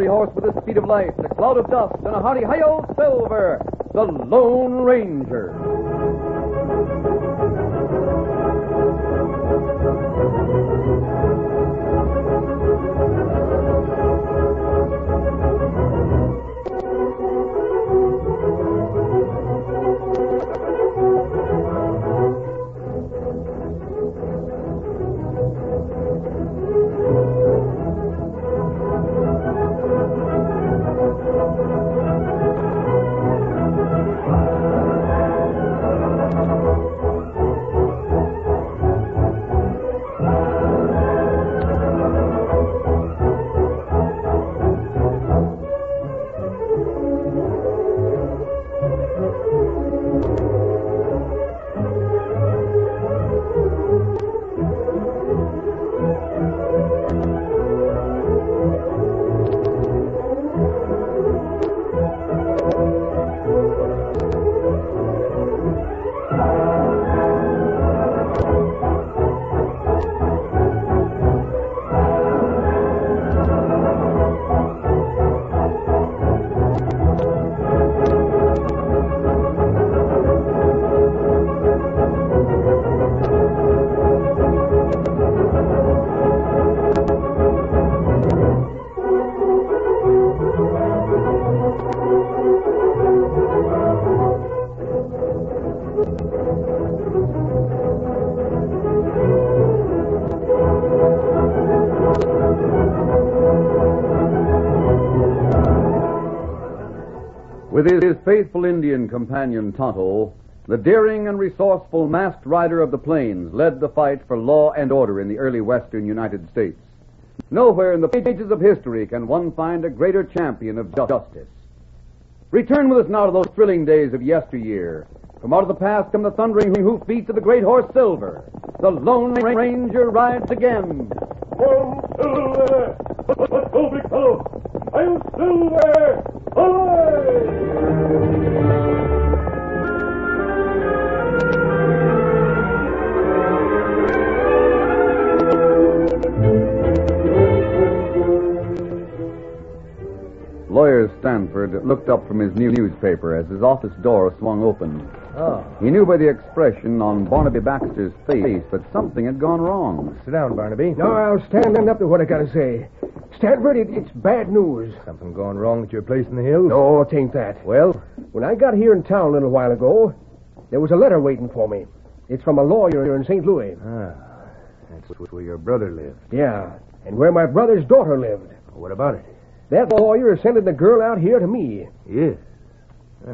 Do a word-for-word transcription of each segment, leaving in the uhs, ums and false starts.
cavalry horse with the speed of light, a cloud of dust, and a hearty hi-yo Silver, the Lone Ranger. With his faithful Indian companion Tonto, the daring and resourceful masked rider of the plains led the fight for law and order in the early western United States. Nowhere in the pages of history can one find a greater champion of justice. Return with us now to those thrilling days of yesteryear. From out of the past come the thundering hoofbeats of the great horse Silver. The Lone Ranger rides again. Oh, Silver! Let's go, big fellow! I'm Silver! Away! Lawyer Stanford looked up from his new newspaper as his office door swung open. Oh. He knew by the expression on Barnaby Baxter's face that something had gone wrong. Sit down, Barnaby. No, I'll stand up to what I gotta say. Stanford, it, it's bad news. Something going wrong at your place in the hills? No, it ain't that. Well? When I got here in town a little while ago, there was a letter waiting for me. It's from a lawyer in Saint Louis. Ah, that's where your brother lived. Yeah, and where my brother's daughter lived. What about it? That lawyer is sending the girl out here to me. Yes. Ah.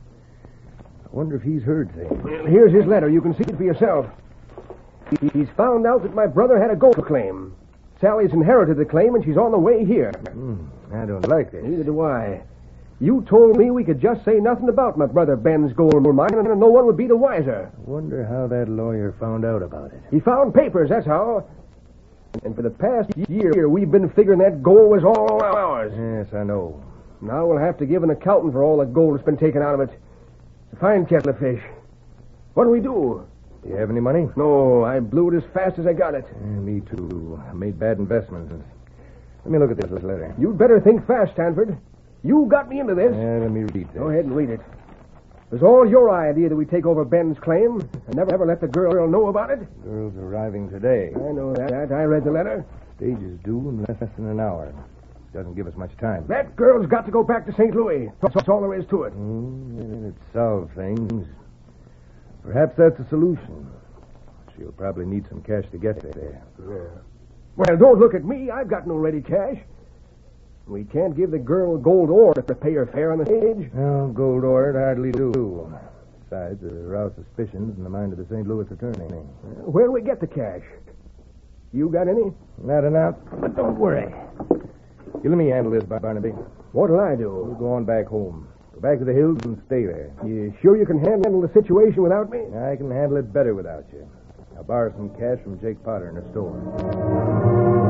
I wonder if he's heard things. Here's his letter. You can see it for yourself. He- He's found out that my brother had a gold claim. Sally's inherited the claim, and she's on the way here. Hmm, I don't like this. Neither do I. You told me we could just say nothing about my brother Ben's gold mine, and no one would be the wiser. I wonder how that lawyer found out about it. He found papers, that's how. And for the past year, we've been figuring that gold was all ours. Yes, I know. Now we'll have to give an accountant for all the gold that's been taken out of it. It's a fine kettle of fish. What do we do? Do you have any money? No, I blew it as fast as I got it. Yeah, me too. I made bad investments. Let me look at this letter. You'd better think fast, Stanford. You got me into this. Yeah, let me read this. Go ahead and read it. It was all your idea that we take over Ben's claim and never ever let the girl know about it. Girl's arriving today. I know that. I read the letter. Stage is due in less than an hour. Doesn't give us much time. That girl's got to go back to Saint Louis. That's all there is to it. Mm, it solves things. Perhaps that's a solution. She'll probably need some cash to get there. Yeah. Well, don't look at me. I've got no ready cash. We can't give the girl gold ore to pay her fare on the stage. Well, gold ore it hardly do. Besides, it arouse suspicions in the mind of the Saint Louis attorney. Where'll we get the cash? You got any? Not enough, but don't worry. You let me handle this, Barnaby. What'll I We'll do? go on back home. Go back to the hills and stay there. You sure you can handle the situation without me? I can handle it better without you. I'll borrow some cash from Jake Potter in the store.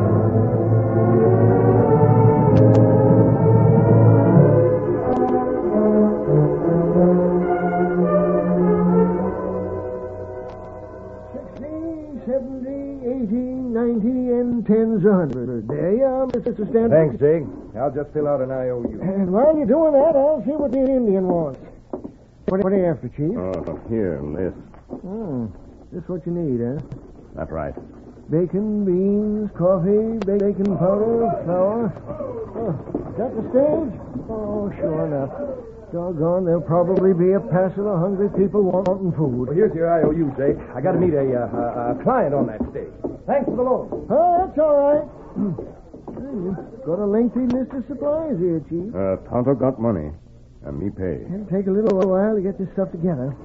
sixty, seventy, eighty, ninety, and them tens a hundred. There you are, Mister Stanford. Thanks, Jake. I'll just fill out an I O U. And while you're doing that, I'll see what the Indian wants. What, what are you after, Chief? Oh, here, this. Oh, this what you need, huh? That's right. Bacon, beans, coffee, bacon powder, flour. Oh, is that the stage? Oh, sure enough. Doggone, there'll probably be a passel of hungry people wanting food. Well, here's your I O U, Jake. I got to meet a, uh, a, a client on that stage. Thanks for the loan. Oh, that's all right. Well, you've got a lengthy list of supplies here, Chief. Uh, Tonto got money, and me pay. It'll take a little while to get this stuff together.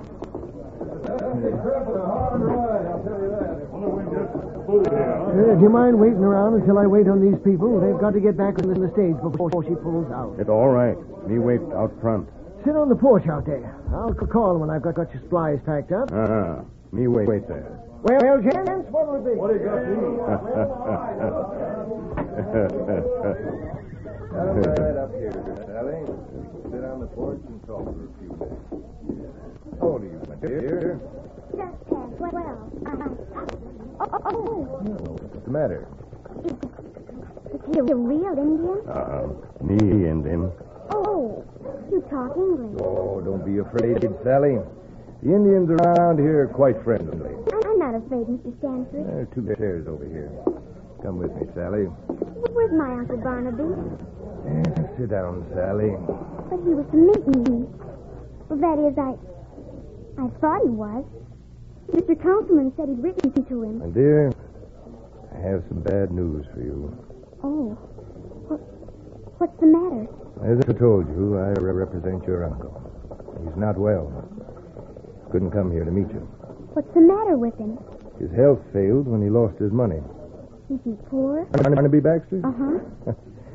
Uh, do you mind waiting around until I wait on these people? They've got to get back on the stage before she pulls out. It's all right. Me wait out front. Sit on the porch out there. I'll call when I've got, got your supplies packed up. Uh-huh. Me wait, wait there. Well, well, gents, what'll it be? What do you got to Come right up here, Sally. Sit on the porch and talk for a few minutes. How old are you, my dear? Just past twelve. Uh, oh, oh, oh. What's the matter? Is he a real Indian? Uh, me Indian. Oh, you talk English. Oh, don't be afraid, Sally. The Indians around here are quite friendly. I'm not afraid, Mister Stanford. There are two chairs over here. Come with me, Sally. Where's my Uncle Barnaby? Yeah, sit down, Sally. But he was to meet me. Well, that is, I... I thought he was. Mister Councilman said he'd written to him. My dear, I have some bad news for you. Oh. What, what's the matter? As I told you, I re- represent your uncle. He's not well. Couldn't come here to meet you. What's the matter with him? His health failed when he lost his money. Is he poor? Barnaby Baxter? Uh-huh.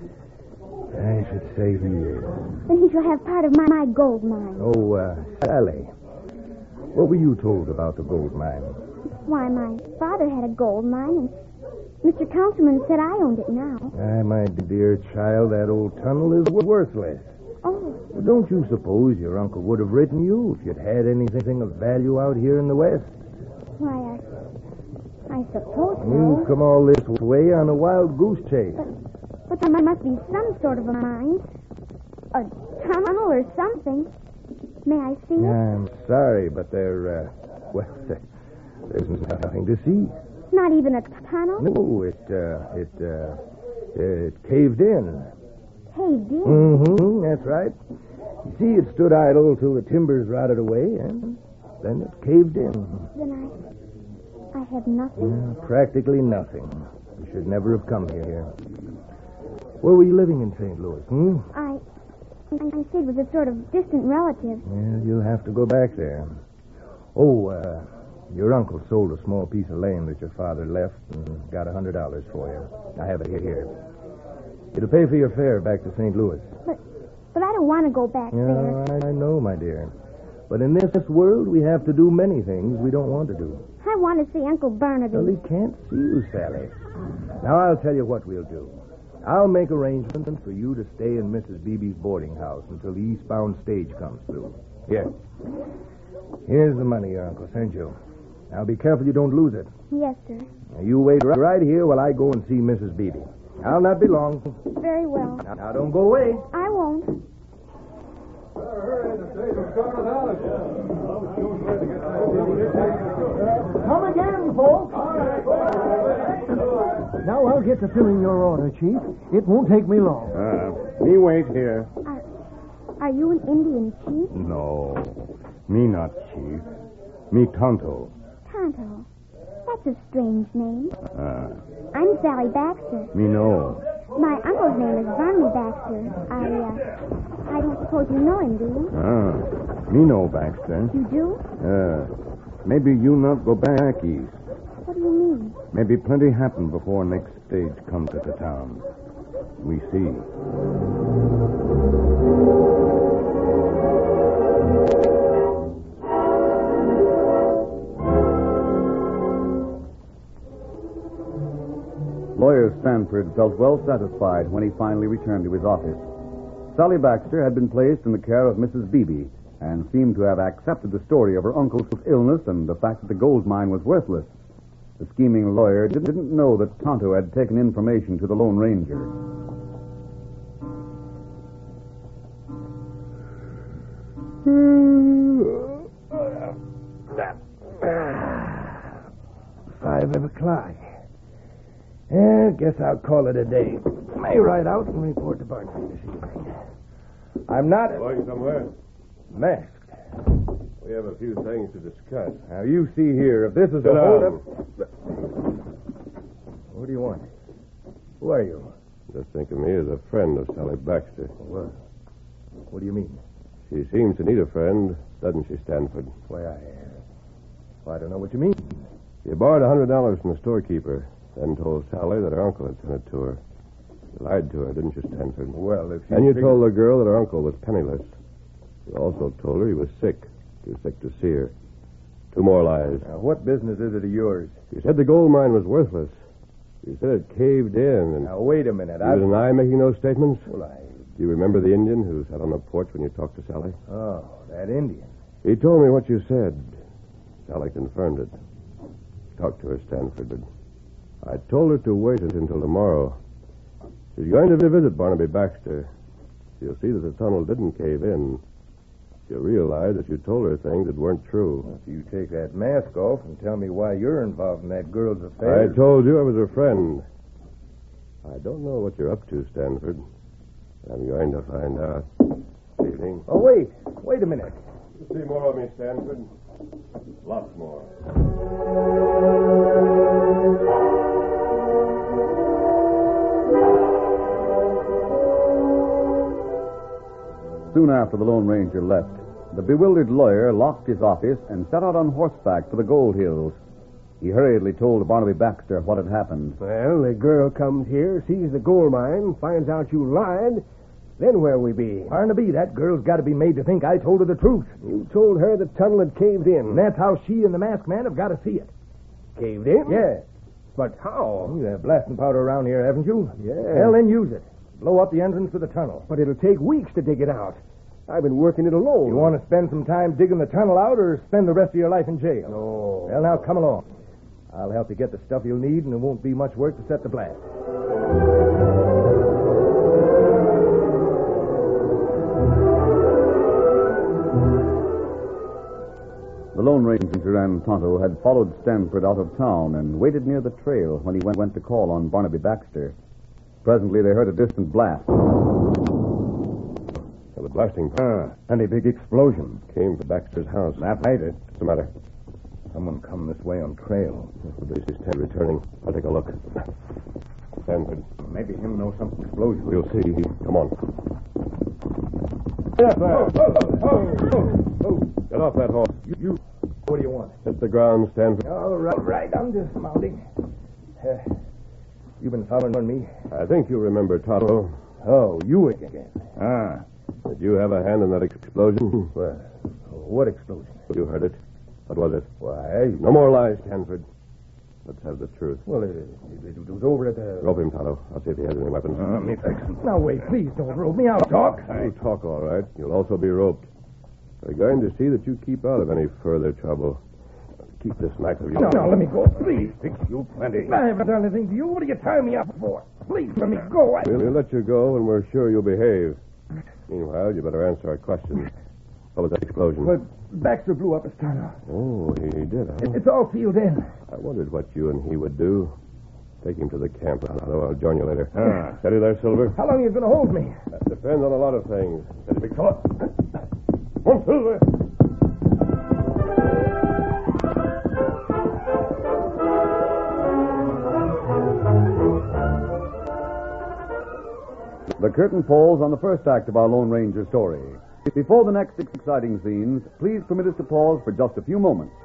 I should say he is. Then he shall have part of my, my gold mine. Oh, uh, Sally. What were you told about the gold mine? Why, my father had a gold mine, and Mister Councilman said I owned it now. Ah, my dear child, that old tunnel is worthless. Oh, Well, don't you suppose your uncle would have written you if you'd had anything of value out here in the West? why, I... I suppose You've so. come all this way on a wild goose chase. But there must be some sort of a mine. A tunnel or something. May I see it? I'm sorry, but there, uh, well, there's nothing to see. Not even a tunnel? No, it, uh, it, uh, it caved in. Caved in? Mm-hmm, that's right. You see, it stood idle till the timbers rotted away, and then it caved in. Then I... I have nothing. Yeah, practically nothing. You should never have come here. Where were you living in Saint Louis, hmm? I... I stayed with a sort of distant relative. Well, you'll have to go back there. Oh, uh, your uncle sold a small piece of land that your father left and got a hundred dollars for you. I have it here. It'll pay for your fare back to Saint Louis. But... But I don't want to go back there. Yeah, I, I know, my dear. But in this world, we have to do many things we don't want to do. I want to see Uncle Barnaby. Well, he can't see you, Sally. Now, I'll tell you what we'll do. I'll make arrangements for you to stay in Missus Beebe's boarding house until the eastbound stage comes through. Here. Here's the money your uncle sent you. Now, be careful you don't lose it. Yes, sir. Now, you wait right here while I go and see Missus Beebe. I'll not be long. Very well. Now, now don't go away. I won't. Come again, folks. Now I'll get to filling your order, Chief. It won't take me long. Uh, me wait here. Are, are you an Indian chief? No, me not chief. Me Tonto. Tonto. That's a strange name. Uh, I'm Sally Baxter. me know. My uncle's name is Barnaby Baxter. I, uh, I don't suppose you know him, do you? Ah, me know Baxter. You do? Uh, maybe you not go back east. What do you mean? Maybe plenty happen before next stage comes to the town. We see. Lawyer Stanford felt well satisfied when he finally returned to his office. Sally Baxter had been placed in the care of Missus Beebe and seemed to have accepted the story of her uncle's illness and the fact that the gold mine was worthless. The scheming lawyer didn't know that Tonto had taken information to the Lone Ranger. Five o'clock. Yeah, guess I'll call it a day. May ride out and report to Barnaby this evening. I'm not Going somewhere? masked. We have a few things to discuss. Now, you see here, if this is Sit a down. hold-up... What do you want? Who are you? Just think of me as a friend of Sally Baxter. What? What do you mean? She seems to need a friend, doesn't she, Stanford? Why, I... Uh, well, I don't know what you mean. You borrowed a hundred dollars from the storekeeper, then told Sally that her uncle had sent it to her. You lied to her, didn't you, Stanford? Well, if you... And you figure- told the girl that her uncle was penniless. You also told her he was sick, too sick to see her. Two more lies. Now, what business is it of yours? You said the gold mine was worthless. You said it caved in, and Now, wait a minute. you I... and I making those statements? Well, I... Do you remember the Indian who sat on the porch when you talked to Sally? Oh, that Indian. He told me what you said. Sally confirmed it. Talk to her, Stanford, but I told her to wait until tomorrow. She's going to visit Barnaby Baxter. She'll see that the tunnel didn't cave in. She'll realize that you told her things that weren't true. If you take that mask off and tell me why you're involved in that girl's affair... I told you I was her friend. I don't know what you're up to, Stanford. I'm going to find out. Evening. Oh, wait. Wait a minute. See more of me, Stanford. Lots more. Soon after the Lone Ranger left, the bewildered lawyer locked his office and set out on horseback for the Gold Hills. He hurriedly told Barnaby Baxter what had happened. Well, the girl comes here, sees the gold mine, finds out you lied. Then where'll we be? Barnaby, that girl's got to be made to think I told her the truth. You told her the tunnel had caved in. And that's how she and the masked man have got to see it. Caved in? Yeah. But how? You have blasting powder around here, haven't you? Yeah. Well, then use it. Blow up the entrance to the tunnel. But it'll take weeks to dig it out. I've been working it alone. You want to spend some time digging the tunnel out or spend the rest of your life in jail? No. Well, now, come along. I'll help you get the stuff you'll need, and it won't be much work to set the blast. The Lone Ranger and Tonto had followed Stanford out of town and waited near the trail when he went, went to call on Barnaby Baxter. Presently, they heard a distant blast. Well, the blasting Ah, and a big explosion. came from Baxter's house. That made it. What's the matter? Someone come this way on trail. The basis Ted returning. I'll take a look. Stanford, Maybe him know something explosion. we'll see. Come on. Get up there. Get off that horse. You, you, what do you want? Hit the ground, Stanford. All right, right. I'm dismounting. Uh, you've been following me? I think you remember Tonto. Oh, you again. Ah. Did you have a hand in that explosion? Well, what explosion? You heard it. What was it? Why, No more lies, Stanford. Let's have the truth. well, it, it, it was over at the... Rope him, Tonto. I'll see if he has any weapons. Uh, me fix him. Now, wait, please don't rope me. I'll talk. You talk all right. You'll also be roped. We're going to see that you keep out of any further trouble. Keep this knife of yours. No, no, let me go. Please. Fix you plenty. I haven't done anything to you. What are you tying me up for? Please, let me go. I... We'll, we'll let you go when we're sure you'll behave. Meanwhile, you better answer our questions. What was that explosion? But Baxter blew up his tunnel. Oh, he did, huh? It's all sealed in. I wondered what you and he would do. Take him to the camp, Tonto. I'll join you later. Ah. Steady there, Silver. How long are you going to hold me? That depends on a lot of things. Steady, big fella. Come on, Silver. The curtain falls on the first act of our Lone Ranger story. Before the next exciting scenes, please permit us to pause for just a few moments.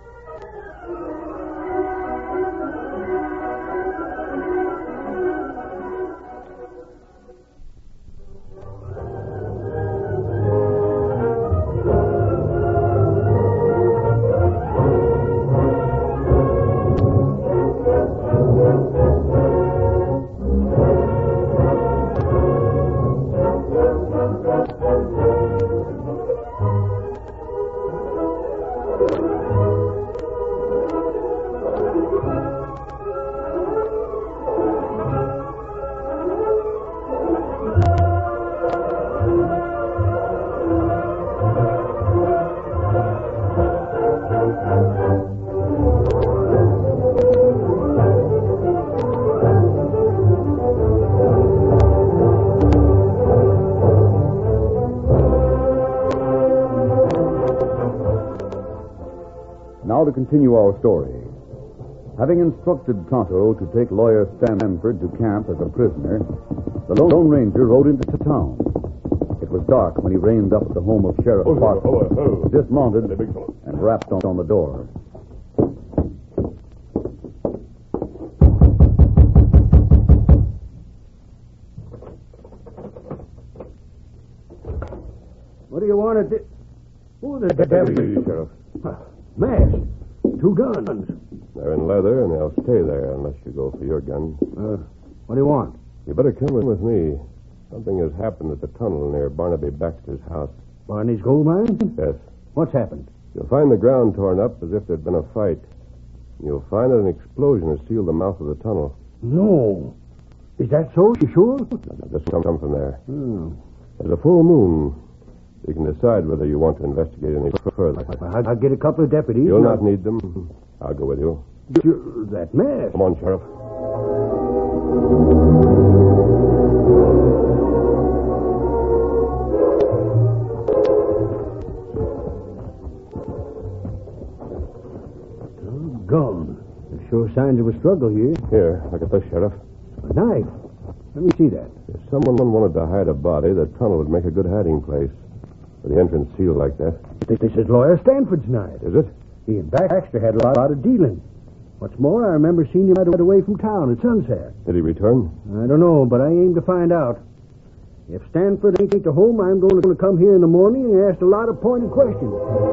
Now to continue our story. Having instructed Tonto to take lawyer Stanford to camp as a prisoner, the Lone Ranger rode into town. It was dark when he reined up at the home of Sheriff Oh, Parker, oh, oh, oh. dismounted, The big fellow. and rapped on, on the door. What do you want at this? Who the devil? Deputy, Sheriff. Masked. Two guns. They're in leather, and they'll stay there unless you go for your gun. Uh, what do you want? You better come in with me. Something has happened at the tunnel near Barnaby Baxter's house. Barney's gold mine? Yes. What's happened? You'll find the ground torn up as if there'd been a fight. You'll find that an explosion has sealed the mouth of the tunnel. No. Is that so? You sure? Now, just come, come from there. Hmm. There's a full moon. You can decide whether you want to investigate any further. I'll, I'll get a couple of deputies. You'll not need them. I'll go with you. You, that mask. Come on, Sheriff. Gone. There's sure signs of a struggle here. Here, look at this, Sheriff. A knife. Let me see that. If someone wanted to hide a body, the tunnel would make a good hiding place. With the entrance sealed like that. This, this is Lawyer Stanford's knife. Is it? He and Baxter had a lot, lot of dealing. What's more, I remember seeing him right away from town at sunset. Did he return? I don't know, but I aim to find out. If Stanford ain't to home, I'm going to come here in the morning and ask a lot of pointed questions.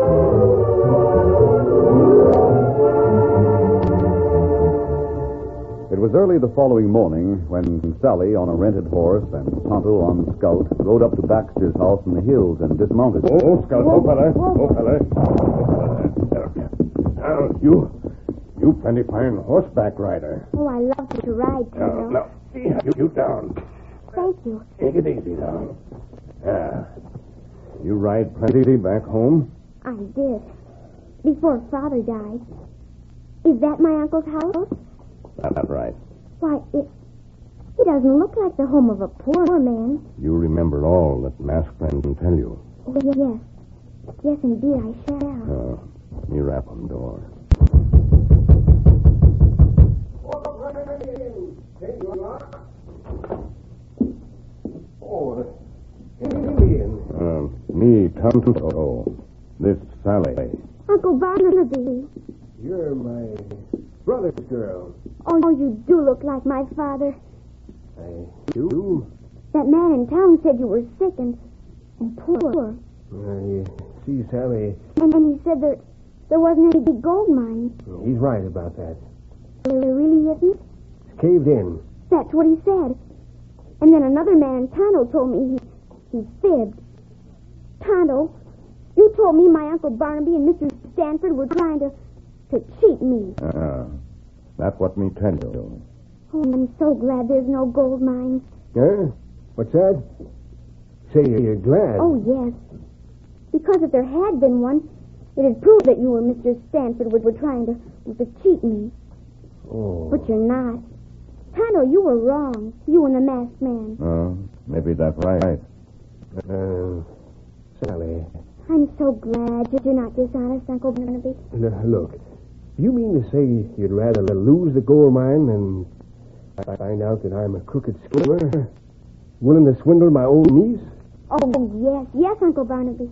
It was early the following morning when Sally, on a rented horse, and Tonto on Scout, rode up to Baxter's house in the hills and dismounted. Oh, oh Scout. Oh, fella. Oh, fella. Now, you... You plenty fine horseback rider. Oh, I love to ride, Now, Tonto. now, see how you, you down. Thank you. Take it easy now. Yeah. You ride plenty back home? I did. Before Father died. Is that my uncle's house? That's right. Why, it, it doesn't look like the home of a poor man. You remember all that masked friend can tell you. Oh, yes. Yes, indeed, I shall. Uh, let me rap on the door. Oh, Indian. Uh, me, Tonto. This Sally. Uncle Barnaby. You're my brother's girl. Oh, you do look like my father. I do? That man in town said you were sick and, and poor. I see, Sally. And, and he said there, there wasn't any big gold mine. He's right about that. There really isn't? It's caved in. That's what he said. And then another man in Tonto told me he, he fibbed. Tonto, you told me my Uncle Barnaby and Mister Stanford were trying to, to cheat me. Uh, that's what me tell you. Oh, I'm so glad there's no gold mines. Huh? What's that? Say you're glad. Oh, yes. Because if there had been one, it'd prove that you and Mister Stanford were, were trying to, to cheat me. Oh. But you're not. Tonto, you were wrong. You and the masked man. Uh, maybe that's right. Uh, Sally. I'm so glad you're not dishonest, Uncle Barnaby. L- look, you mean to say you'd rather lose the gold mine than find out that I'm a crooked schemer? Willing to swindle my own niece? Oh, yes, yes, Uncle Barnaby.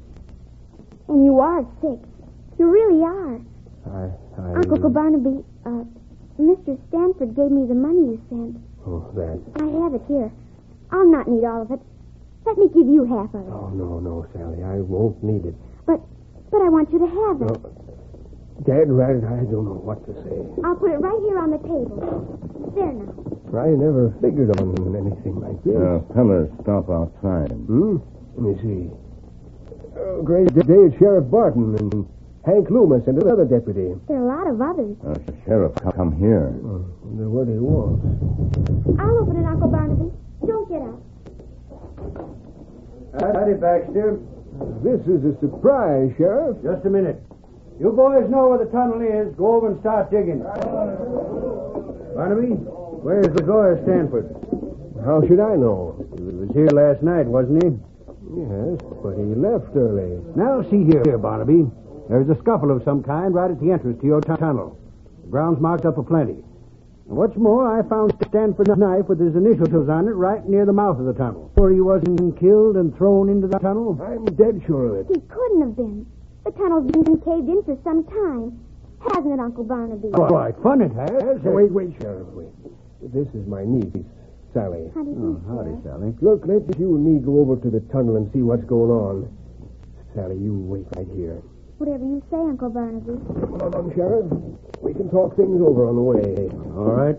And you are sick. You really are. I... I... Uncle Barnaby, uh, Mister Stanford gave me the money you sent. Oh, that... I have it here. I'll not need all of it. Let me give you half of it. Oh, no, no, Sally. I won't need it. But, but I want you to have it. No. Dad, right, I don't know what to say. I'll put it right here on the table. There now. I never figured on anything like this. Uh, fellas, stop outside. Hmm? Let me see. Uh, great day at Sheriff Barton and Hank Loomis and another deputy. There are a lot of others. Uh, Sheriff, come here. Oh, wonder what he wants. I'll open it, Uncle Barnaby. Don't get up. Howdy, Baxter. This is a surprise, Sheriff. Just a minute. You boys know where the tunnel is. Go over and start digging. Barnaby, where's the lawyer Stanford? How should I know? He was here last night, wasn't he? Yes, but he left early. Now, see here, Barnaby. There's a scuffle of some kind right at the entrance to your t- tunnel. The ground's marked up aplenty. And what's more, I found Stanford's knife with his initials on it right near the mouth of the tunnel. Where he wasn't killed and thrown into the tunnel? I'm dead sure of it. He couldn't have been. The tunnel's been caved in for some time. Hasn't it, Uncle Barnaby? All right, fun it has. Wait, wait, Sheriff, wait. This is my niece, Sally. How do you Oh, do, howdy, Sheriff? Sally. Look, let you and me go over to the tunnel and see what's going on. Sally, you wait right here. Whatever you say, Uncle Barnaby. Come on, Sheriff. We can talk things over on the way. All right.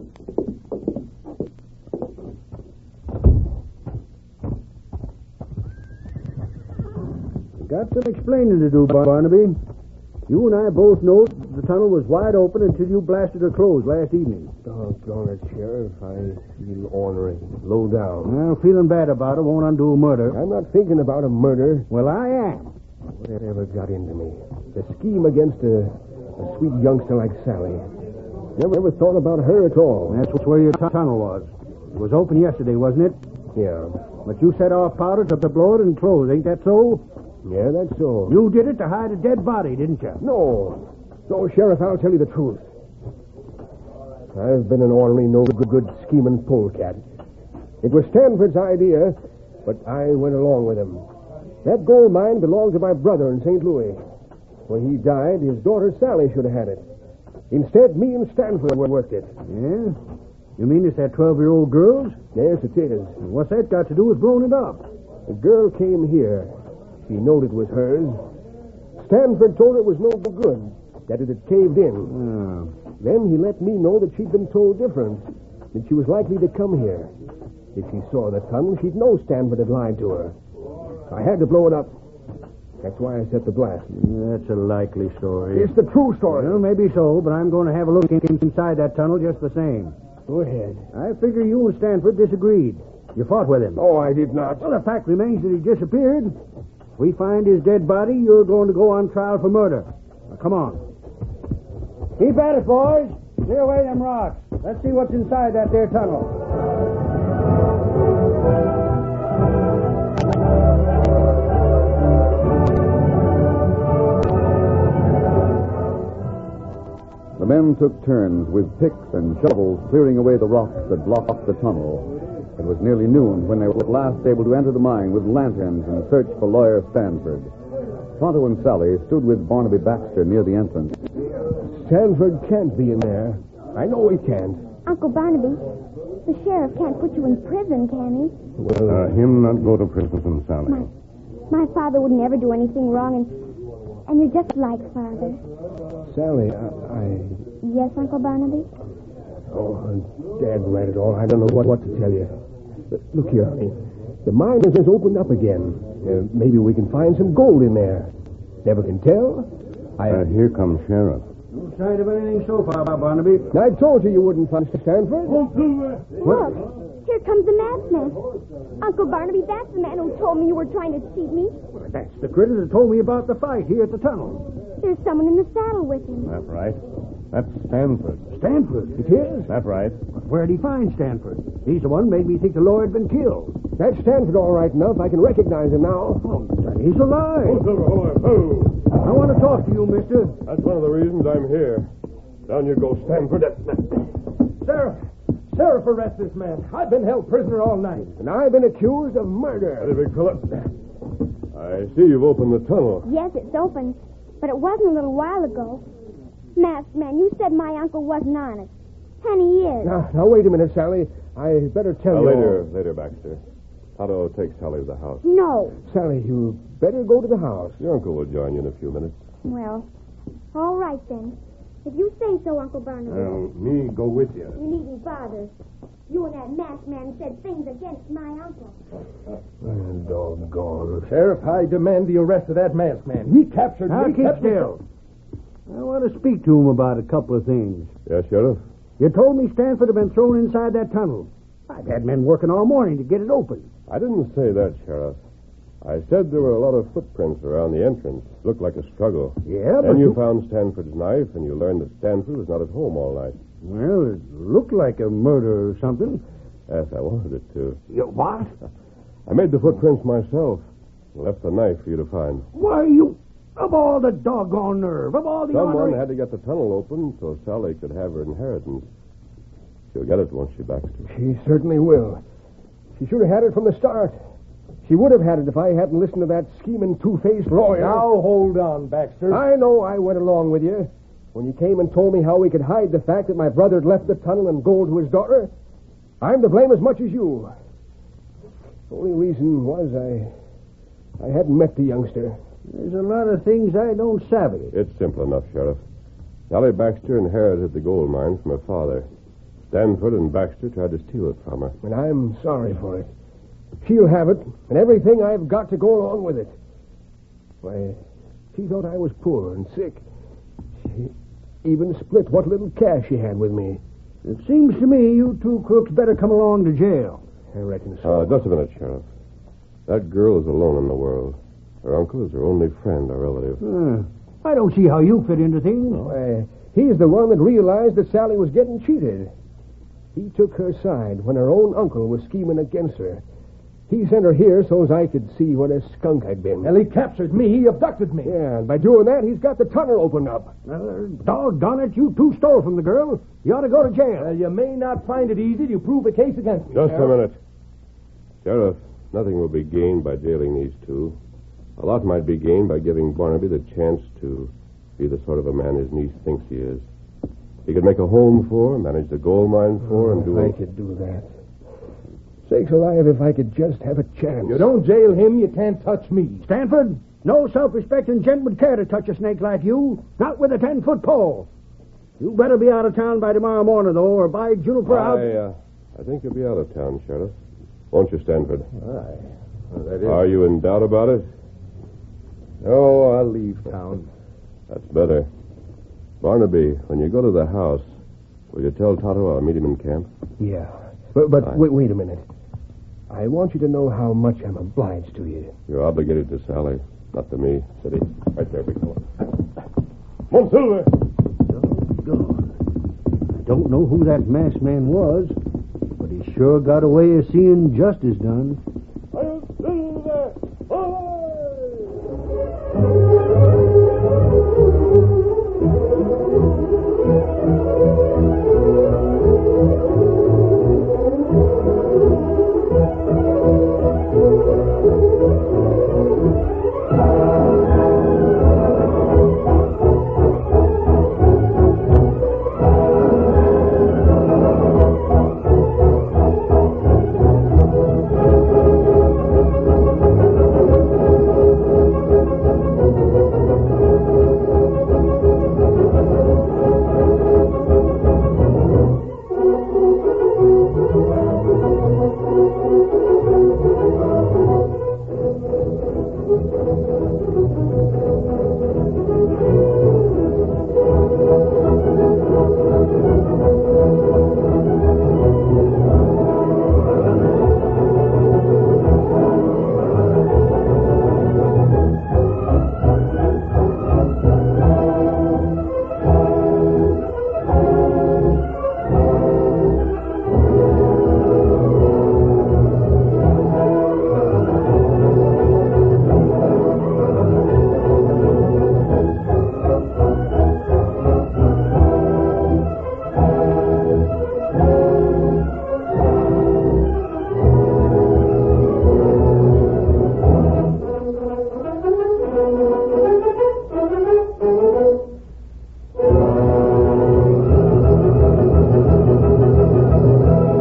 Got some explaining to do, Barnaby. You and I both know the tunnel was wide open until you blasted her closed last evening. Doggone it, Sheriff. I feel ornery, low down. Well, feeling bad about it won't undo a murder. I'm not thinking about a murder. Well, I am. Whatever got into me? The scheme against a, a sweet youngster like Sally. Never, never thought about her at all. That's where your t- tunnel was. It was open yesterday, wasn't it? Yeah. But you set off powder to blow it and close. Ain't that so? Yeah, that's so. You did it to hide a dead body, didn't you? No. No, Sheriff, I'll tell you the truth. I've been an ornery, no good, good scheming polecat. It was Stanford's idea, but I went along with him. That gold mine belonged to my brother in Saint Louis. When he died, his daughter Sally should have had it. Instead, me and Stanford worked it. Yeah? You mean it's that twelve-year-old girl's? Yes, it is. And what's that got to do with blowing it up? The girl came here. She knowed it was hers. Stanford told her it was no good, that it had caved in. Oh. Then he let me know that she'd been told different, that she was likely to come here. If she saw the tunnel, she'd know Stanford had lied to her. I had to blow it up. That's why I set the blast. That's a likely story. It's the true story. Well, maybe so, but I'm going to have a look in- inside that tunnel just the same. Go ahead. I figure you and Stanford disagreed. You fought with him. Oh, I did not. Well, the fact remains that he disappeared. If we find his dead body, you're going to go on trial for murder. Now, come on. Keep at it, boys. Clear away them rocks. Let's see what's inside that there tunnel. The men took turns with picks and shovels clearing away the rocks that blocked the tunnel. It was nearly noon when they were at last able to enter the mine with lanterns and search for Lawyer Stanford. Tonto and Sally stood with Barnaby Baxter near the entrance. Stanford can't be in there. I know he can't. Uncle Barnaby, the sheriff can't put you in prison, can he? Well, Uh, him not go to prison, Sally. My, my father would never do anything wrong, and and you're just like father. Sally, I... I Yes, Uncle Barnaby? oh, Dad ran it all. I don't know what, what to tell you. But look here, honey. The mine has just opened up again. Uh, maybe we can find some gold in there. Never can tell. I... Uh, here comes Sheriff. No sign of anything so far, Barnaby. I told you you wouldn't find Stanford. Look, here comes the masked man. Uncle Barnaby, that's the man who told me you were trying to cheat me. Well, that's the critter that told me about the fight here at the tunnel. There's someone in the saddle with him. That's right. That's Stanford. Stanford? It is? That's right. But where'd he find Stanford? He's the one who made me think the lawyer had been killed. That's Stanford all right enough. I can recognize him now. Oh, then he's alive. Oh, I want to talk to you, mister. that's one of the reasons I'm here. Down you go, Stanford. Sheriff! Sheriff, arrest this man. I've been held prisoner all night. And I've been accused of murder. Howdy, big fella. I see you've opened the tunnel. Yes, it's open, but it wasn't a little while ago. Masked man, you said my uncle wasn't honest. And he is. Now, now, wait a minute, Sally. I better tell Uh, you. later, all. later, Baxter. Tonto, take Sally to the house. No. Sally, you better go to the house. Your uncle will join you in a few minutes. Well, all right then. If you say so, Uncle Barnaby. Well, me go with you. You needn't bother. You and that masked man said things against my uncle. Oh, doggone. Sheriff, I demand the arrest of that masked man. He captured Now me. keep kept me- still. I want to speak to him about a couple of things. Yes, Sheriff? You told me Stanford had been thrown inside that tunnel. I've had men working all morning to get it open. I didn't say that, Sheriff. I said there were a lot of footprints around the entrance. Looked like a struggle. Yeah, but Then you you... found Stanford's knife, and you learned that Stanford was not at home all night. Well, it looked like a murder or something. Yes, I wanted it to. You, what? I made the footprints myself. Left the knife for you to find. Why, you... Of all the doggone nerve, of all the Someone ornery... had to get the tunnel open so Sally could have her inheritance. She'll get it, won't she, Baxter? She certainly will. She should have had it from the start. She would have had it if I hadn't listened to that scheming two-faced lawyer. Now, hold on, Baxter. I know I went along with you. When you came and told me how we could hide the fact that my brother had left the tunnel and gold to his daughter, I'm to blame as much as you. The only reason was I... I hadn't met the youngster. There's a lot of things I don't savvy. It's simple enough, Sheriff. Sally Baxter inherited the gold mine from her father. Stanford and Baxter tried to steal it from her. And I'm sorry for it. She'll have it, and everything I've got to go along with it. Why, she thought I was poor and sick. She even split what little cash she had with me. It seems to me you two crooks better come along to jail. I reckon so. Uh, just a minute, Sheriff. That girl is alone in the world. Her uncle is her only friend or relative. Uh, I don't see how you fit into things. Why, he's the one that realized that Sally was getting cheated. He took her side when her own uncle was scheming against her. He sent her here so as I could see what a skunk I'd been. Well, he captured me. He abducted me. Yeah, and by doing that, he's got the tunnel opened up. Uh, doggone it, you two stole from the girl. You ought to go to jail. Well, you may not find it easy to prove a case against me. Just a minute. Sheriff, nothing will be gained by jailing these two. A lot might be gained by giving Barnaby the chance to be the sort of a man his niece thinks he is. He could make a home for her, manage the gold mine for her, and do if a... I could do that. Sakes alive, if I could just have a chance. You don't jail him, you can't touch me. Stanford, no self-respecting gent would care to touch a snake like you. Not with a ten-foot pole. You better be out of town by tomorrow morning, though, or by Juniper, I'll... I, uh, I think you'll be out of town, Sheriff. Won't you, Stanford? Aye. Well, that is... Are you in doubt about it? Oh, I'll leave town. That's better. Barnaby, when you go to the house, will you tell Tonto I'll meet him in camp? Yeah. But, but Aye. wait, wait a minute. I want you to know how much I'm obliged to you. You're obligated to Sally, not to me. City. Right there, big fella. Come on, Silver! Doggone. I don't know who that masked man was, but he sure got a way of seeing justice done. I'll Silver!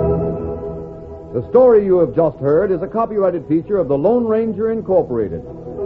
The story you have just heard is a copyrighted feature of the Lone Ranger Incorporated.